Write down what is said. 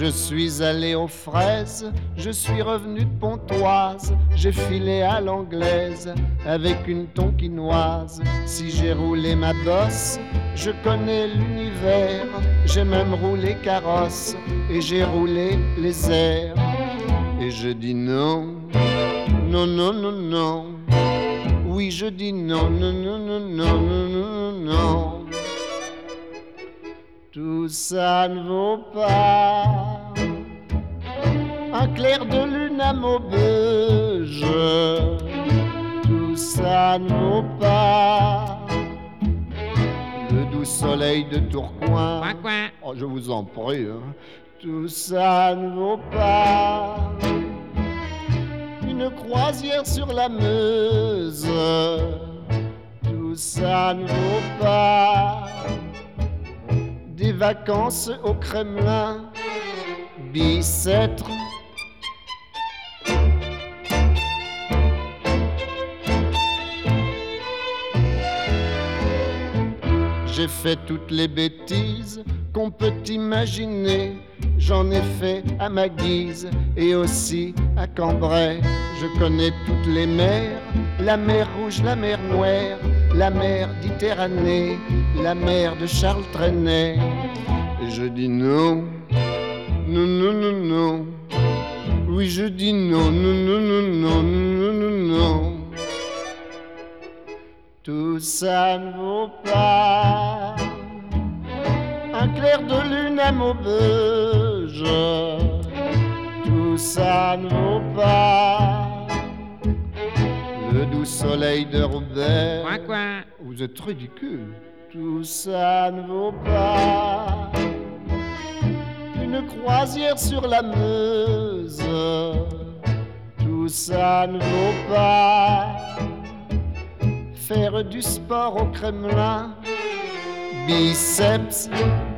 Je suis allé aux fraises, je suis revenu de Pontoise, j'ai filé à l'anglaise avec une tonkinoise. Si j'ai roulé ma bosse, je connais l'univers, j'ai même roulé carrosse et j'ai roulé les airs. Et je dis non, non, non, non, non. Oui, je dis non, non, non, non, non, non, non, non. Tout ça ne vaut pas un clair de lune à Maubeuge. Tout ça ne vaut pas le doux soleil de Tourcoing. Oh, je vous en prie, hein. Tout ça ne vaut pas une croisière sur la Meuse. Tout ça ne vaut pas des vacances au Kremlin. Bicêtre. J'ai fait toutes les bêtises qu'on peut imaginer. J'en ai fait à ma guise et aussi à Cambrai. Je connais toutes les mers, la mer Rouge, la mer Noire, la mer Méditerranée, la mer de Charles Trenet. Et je dis non, non, non, non, non. Oui, je dis non, non, non, non, non, non, non, non. Tout ça ne vaut pas un clair de lune à Maubeuge. Tout ça ne vaut pas le doux soleil de Roubaix. Vous êtes ridicule. Tout ça ne vaut pas une croisière sur la Meuse. Tout ça ne vaut pas faire du sport au Kremlin. Biceps.